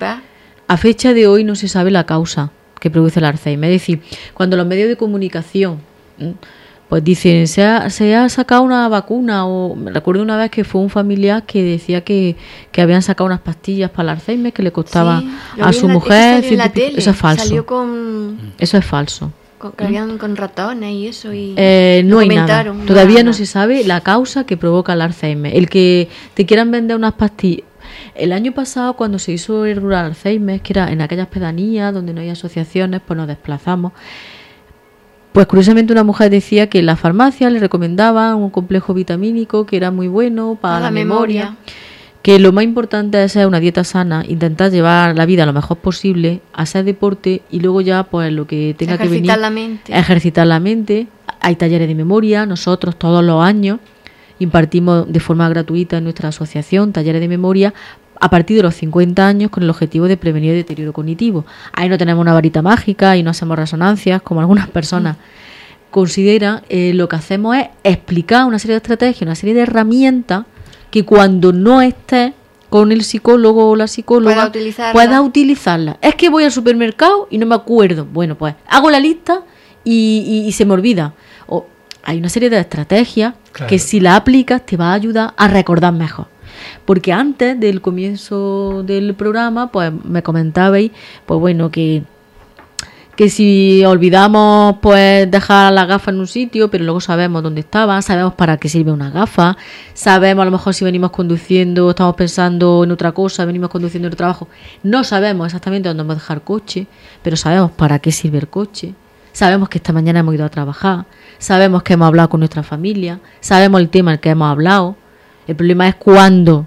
hoy no se sabe la causa que produce el Alzheimer. Es decir, cuando los medios de comunicación pues dicen, se ha sacado una vacuna, o me recuerdo una vez que fue un familiar que decía que habían sacado unas pastillas para el Alzheimer que le costaba a su mujer. Eso es falso. Eso es falso. Con ratones y eso. Y no hay nada. Todavía no se sabe la causa que provoca el Alzheimer. El que te quieran vender unas pastillas. El año pasado, cuando se hizo el Rural Alzheimer, que era en aquellas pedanías donde no hay asociaciones, pues nos desplazamos. Pues curiosamente una mujer decía que en la farmacia le recomendaban un complejo vitamínico que era muy bueno para la memoria, que lo más importante es hacer una dieta sana, intentar llevar la vida lo mejor posible, hacer deporte y luego ya pues lo que tenga que venir, ejercitar la mente. Hay talleres de memoria, nosotros todos los años impartimos de forma gratuita en nuestra asociación talleres de memoria a partir de los 50 años con el objetivo de prevenir el deterioro cognitivo. Ahí no tenemos una varita mágica y no hacemos resonancias como algunas personas consideran. Lo que hacemos es explicar una serie de estrategias, una serie de herramientas que cuando no estés con el psicólogo o la psicóloga puedas utilizarla. Es que voy al supermercado y no me acuerdo. Bueno, pues hago la lista y se me olvida. O hay una serie de estrategias que si la aplicas te va a ayudar a recordar mejor. Porque antes del comienzo del programa, pues me comentabais, pues bueno, que Que si olvidamos pues dejar las gafas en un sitio, pero luego sabemos dónde estaban, sabemos para qué sirve una gafa, sabemos a lo mejor si venimos conduciendo, estamos pensando en otra cosa, venimos conduciendo en el trabajo, no sabemos exactamente dónde vamos a dejar el coche, pero sabemos para qué sirve el coche, sabemos que esta mañana hemos ido a trabajar, sabemos que hemos hablado con nuestra familia, sabemos el tema del que hemos hablado. El problema es cuando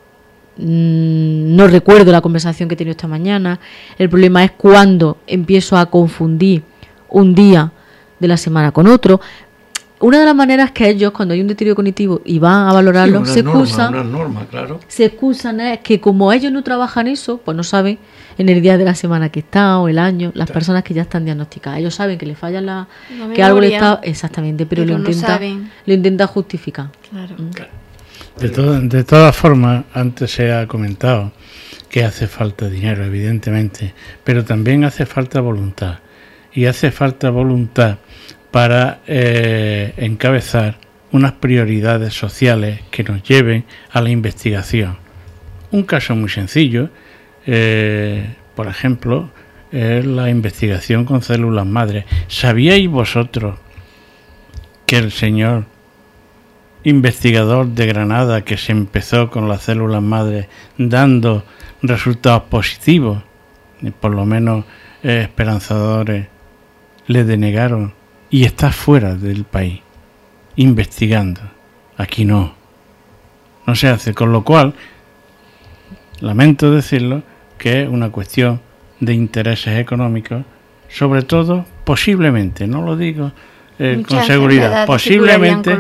no recuerdo la conversación que he tenido esta mañana. El problema es cuando empiezo a confundir un día de la semana con otro. Una de las maneras que ellos, cuando hay un deterioro cognitivo y van a valorarlo, se excusan es que como ellos no trabajan eso, pues no saben en el día de la semana que está o el año, las personas que ya están diagnosticadas. Ellos saben que le falla que algo le está exactamente, pero lo intenta justificar. Claro. De todas formas, antes se ha comentado que hace falta dinero, evidentemente, pero también hace falta voluntad. Y hace falta voluntad para encabezar unas prioridades sociales que nos lleven a la investigación. Un caso muy sencillo, por ejemplo, es la investigación con células madre. ¿Sabíais vosotros que el señor investigador de Granada, que se empezó con las células madres dando resultados positivos, por lo menos esperanzadores, le denegaron y está fuera del país investigando? Aquí no se hace, con lo cual lamento decirlo que es una cuestión de intereses económicos, sobre todo posiblemente, no lo digo con seguridad, posiblemente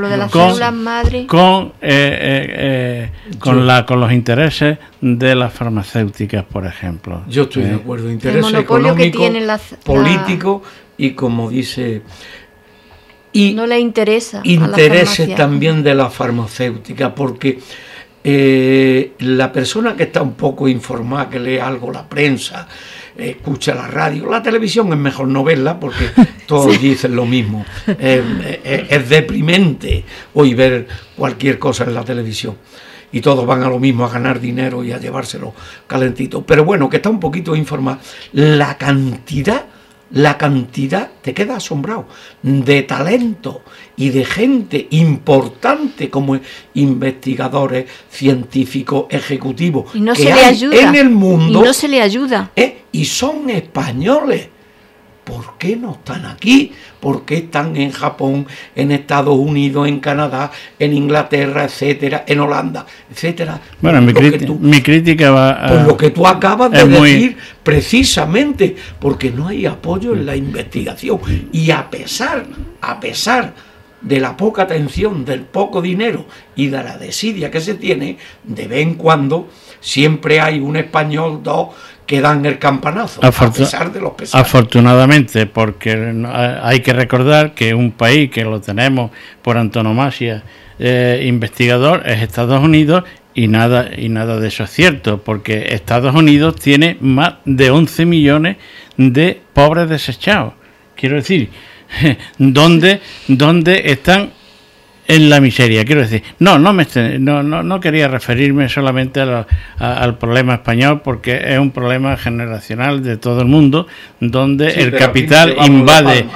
con los intereses de las farmacéuticas, por ejemplo. Yo estoy de acuerdo, intereses económicos, políticos y, como dice, y no le interesa intereses también de la farmacéutica, porque la persona que está un poco informada, que lee algo la prensa, escucha la radio, la televisión es mejor no verla porque todos dicen lo mismo. Es deprimente hoy ver cualquier cosa en la televisión y todos van a lo mismo, a ganar dinero y a llevárselo calentito. Pero bueno, que está un poquito informada, la cantidad, te queda asombrado, de talento y de gente importante como investigadores, científicos, ejecutivos, y no que se le ayuda en el mundo, y no se le ayuda, y son españoles. ¿Por qué no están aquí? ¿Por qué están en Japón, en Estados Unidos, en Canadá, en Inglaterra, etcétera, en Holanda, etcétera? Bueno, mi crítica va a... Por lo que tú acabas de decir, precisamente, porque no hay apoyo en la investigación. Y a pesar de la poca atención, del poco dinero y de la desidia que se tiene, de vez en cuando siempre hay un español, dos, que dan el campanazo, a pesar de los pesares. Afortunadamente, porque hay que recordar que un país que lo tenemos por antonomasia investigador es Estados Unidos, y nada de eso es cierto, porque Estados Unidos tiene más de 11 millones de pobres desechados. Quiero decir, ¿dónde están en la miseria? Quiero decir, no quería referirme solamente al problema español, porque es un problema generacional de todo el mundo, donde el capital invade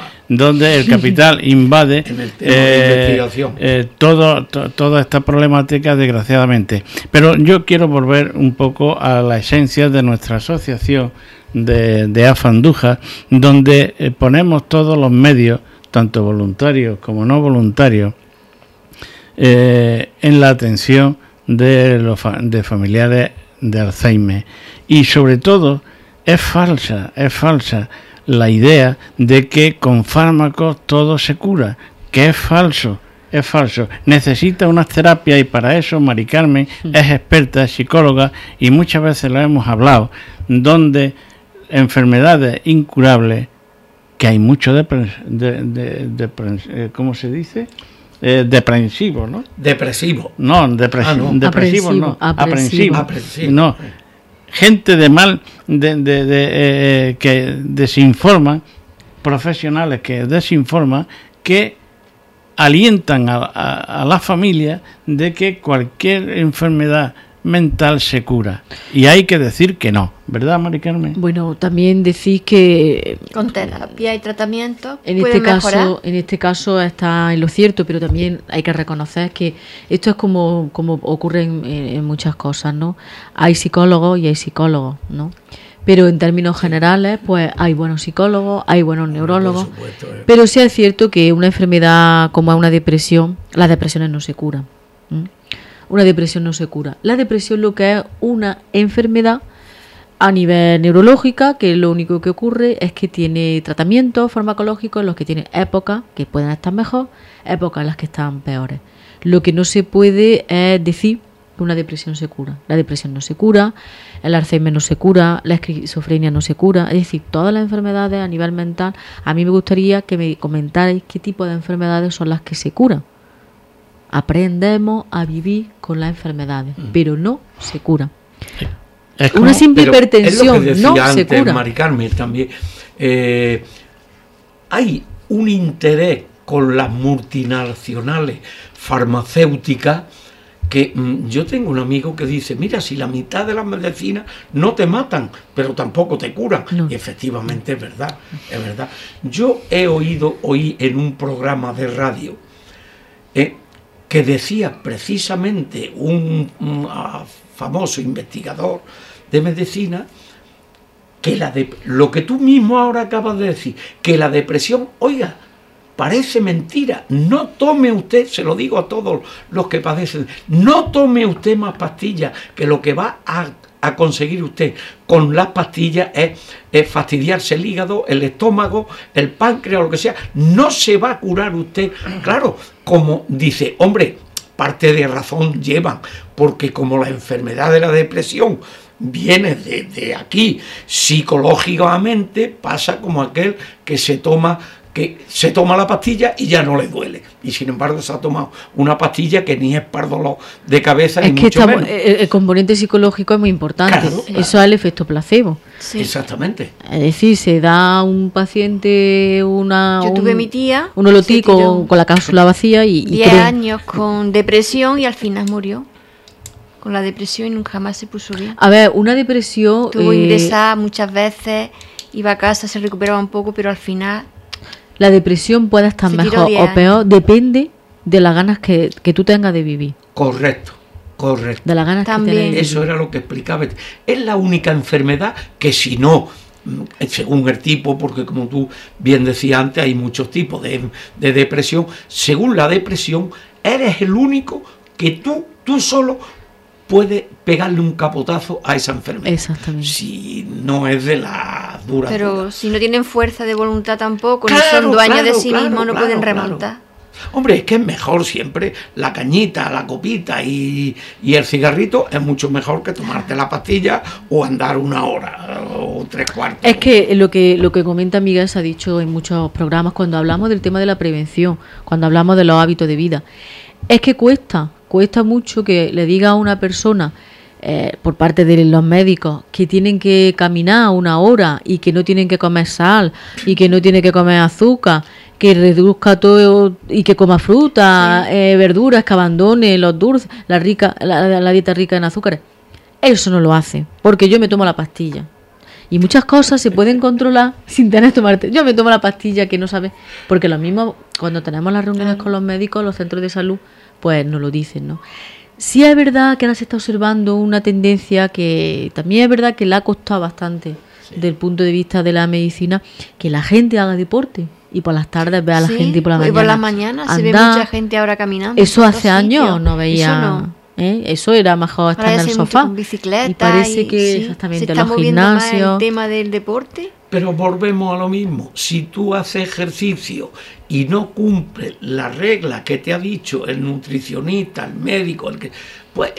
en el tema de investigación. Toda esta problemática, desgraciadamente. Pero yo quiero volver un poco a la esencia de nuestra asociación de AFA Andújar, donde ponemos todos los medios, tanto voluntarios como no voluntarios, en la atención de familiares de Alzheimer. Y sobre todo es falsa la idea de que con fármacos todo se cura, que es falso. Necesita unas terapias, y para eso Mari Carmen es experta, es psicóloga, y muchas veces lo hemos hablado, donde enfermedades incurables, que hay mucho ¿cómo se dice? Depresivo, ¿no? Depresivo. No, depresivo no. Aprensivo. No. Gente de mal, que desinforman, profesionales que desinforman, que alientan a la familia de que cualquier enfermedad mental se cura. Y hay que decir que no, ¿verdad, Mari Carmen? Bueno, también decís que Con terapia y tratamiento en puede este mejorar. caso está en lo cierto, pero también hay que reconocer que esto es como ocurre en muchas cosas, ¿no? Hay psicólogos y hay psicólogos, ¿no? Pero en términos generales, pues hay buenos psicólogos, hay buenos neurólogos, Por supuesto, pero sí es cierto que una enfermedad como es una depresión, las depresiones no se curan. Una depresión no se cura. La depresión lo que es una enfermedad a nivel neurológica, que lo único que ocurre es que tiene tratamientos farmacológicos en los que tiene épocas que pueden estar mejor, épocas en las que están peores. Lo que no se puede es decir que una depresión se cura. La depresión no se cura, el Alzheimer no se cura, la esquizofrenia no se cura. Es decir, todas las enfermedades a nivel mental, a mí me gustaría que me comentarais qué tipo de enfermedades son las que se curan. Aprendemos a vivir con las enfermedades, pero no se cura. Es como- Una simple Pero hipertensión es lo que decía no se antes cura. Mari Carmen también. Hay un interés con las multinacionales farmacéuticas que yo tengo un amigo que dice, mira, si la mitad de las medicinas no te matan, pero tampoco te curan. No. Y efectivamente es verdad, es verdad. Yo oí en un programa de radio que decía precisamente un famoso investigador de medicina que lo que tú mismo ahora acabas de decir, que la depresión, oiga, parece mentira, no tome usted, se lo digo a todos los que padecen, no tome usted más pastillas, que lo que va a conseguir usted con las pastillas es fastidiarse el hígado, el estómago, el páncreas, lo que sea, no se va a curar usted. Claro, como dice, hombre, parte de razón llevan, porque como la enfermedad de la depresión viene de aquí psicológicamente, pasa como aquel que se toma la pastilla y ya no le duele, y sin embargo se ha tomado una pastilla que ni es para dolor de cabeza Es ni que mucho menos. el componente psicológico es muy importante. Claro, claro. Eso es el efecto placebo. Sí. Exactamente. Es decir, se da a un paciente Yo tuve mi tía, un olotí se tiró con la cápsula vacía y 10 creen. años con depresión y al final murió con la depresión y nunca más se puso bien. A ver, una depresión... Tuvo ingresada muchas veces, iba a casa, se recuperaba un poco, pero al final La depresión puede estar Se tiró mejor 10 o peor, depende de las ganas que tú tengas de vivir. Correcto. De las ganas También. que tienes. Eso era lo que explicaba. Es la única enfermedad que si no, según el tipo, porque como tú bien decías antes, hay muchos tipos de depresión, según la depresión, eres el único que tú solo puedes pegarle un capotazo a esa enfermedad. Exactamente. Si no es de la dura. pero si no tienen fuerza de voluntad tampoco, ni Claro, son dueños de claro, sí claro, mismos, no claro, pueden claro. remontar. Hombre, es que es mejor siempre la cañita, la copita y el cigarrito, es mucho mejor que tomarte la pastilla o andar 1 hora o 3/4. Es que lo que comenta Miguel se ha dicho en muchos programas cuando hablamos del tema de la prevención, cuando hablamos de los hábitos de vida. Es que cuesta mucho que le diga a una persona, por parte de los médicos, que tienen que caminar 1 hora y que no tienen que comer sal y que no tienen que comer azúcar, que reduzca todo y que coma fruta, verduras, que abandone los dulces, la dieta rica en azúcares. Eso no lo hace, porque yo me tomo la pastilla. Y muchas cosas se pueden controlar sin tener que tomarte. Yo me tomo la pastilla que no sabes, porque lo mismo cuando tenemos las reuniones con los médicos, los centros de salud, pues nos lo dicen, ¿no? Sí es verdad que ahora se está observando una tendencia que también es verdad que le ha costado bastante desde el punto de vista de la medicina, que la gente haga deporte y por las tardes ve a la Sí, gente y por la mañana. y por las mañanas se ve andar. mucha gente ahora caminando. Eso por hace otros años sitios. no veía. Eso no. Eso era mejor estar Ahora en ya el se ve mucho sofá. con bicicleta Y parece que sí, exactamente se está los moviendo más gimnasios. el tema del deporte. Pero volvemos a lo mismo. Si tú haces ejercicio y no cumples la regla que te ha dicho el nutricionista, el médico, pues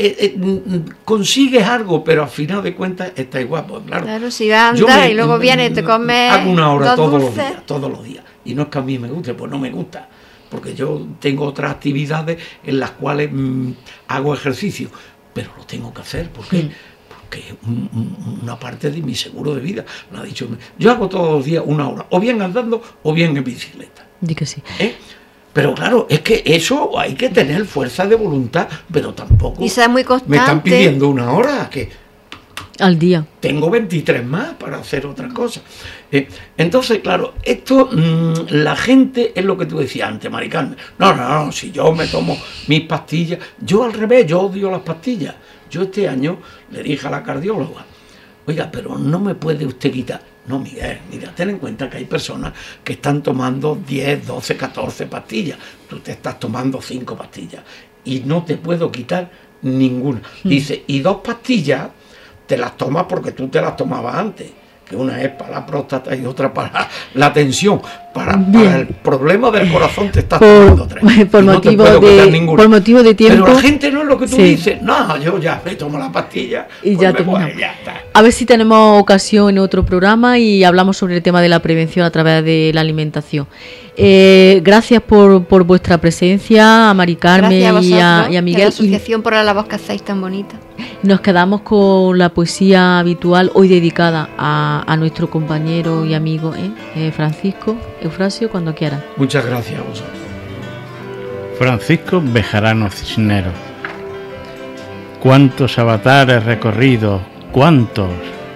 consigues algo, pero al final de cuentas está igual. Pues claro, Claro, si vas a yo andar y luego vienes y te comes hago 1 hora 2 todos dulces. todos los días. Y no es que a mí me guste, pues no me gusta. Porque yo tengo otras actividades en las cuales hago ejercicio, pero lo tengo que hacer. ¿Por qué? Porque es una parte de mi seguro de vida. Lo ha dicho. Yo hago todos los días 1 hora, o bien andando o bien en bicicleta. Di que sí. Pero claro, es que eso hay que tener fuerza de voluntad, pero tampoco... Y ser muy constante. Me están pidiendo una hora, que al día. tengo 23 más para hacer otra cosa. Entonces, claro, esto, la gente, es lo que tú decías antes, Mari Carmen. No, si yo me tomo mis pastillas, yo al revés, yo odio las pastillas. Yo este año le dije a la cardióloga, oiga, pero no me puede usted quitar. No, Miguel, mira, ten en cuenta que hay personas que están tomando 10, 12, 14 pastillas. Tú te estás tomando 5 pastillas y no te puedo quitar ninguna. Dice, y 2 pastillas te las tomas porque tú te las tomabas antes, que una es para la próstata y otra para la tensión. Para el problema del corazón te estás tomando 3. Por motivo de tiempo. Pero la gente no es lo que tú dices. No, yo ya me tomo la pastilla y pues ya está. A ver si tenemos ocasión en otro programa y hablamos sobre el tema de la prevención a través de la alimentación. Gracias por vuestra presencia, a Mari Carmen y a Miguel. Y a la asociación por la labor que hacéis tan bonita. Nos quedamos con la poesía habitual, hoy dedicada a nuestro compañero y amigo Francisco Eufrasio, cuando quiera. Muchas gracias a vosotros. Francisco Bejarano Cisneros. Cuántos avatares recorridos, cuántos.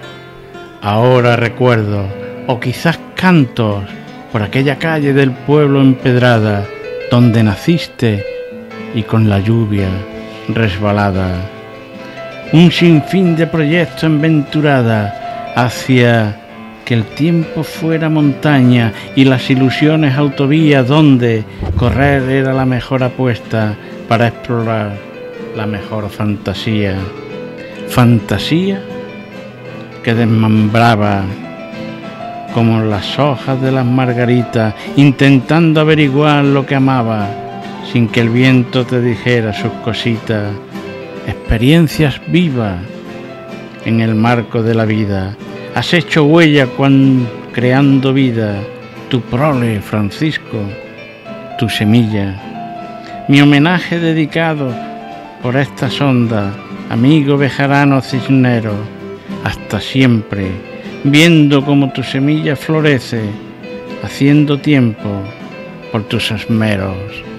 Ahora recuerdo, o quizás cantos, por aquella calle del pueblo empedrada, donde naciste y con la lluvia resbalada. Un sinfín de proyectos enventurada hacia que el tiempo fuera montaña y las ilusiones autovías, donde correr era la mejor apuesta para explorar la mejor fantasía. Fantasía que desmembraba como las hojas de las margaritas, intentando averiguar lo que amaba, sin que el viento te dijera sus cositas. Experiencias vivas en el marco de la vida. Has hecho huella creando vida, tu prole, Francisco, tu semilla. Mi homenaje dedicado por estas ondas, amigo Bejarano Cisneros, hasta siempre, viendo como tu semilla florece, haciendo tiempo por tus esmeros.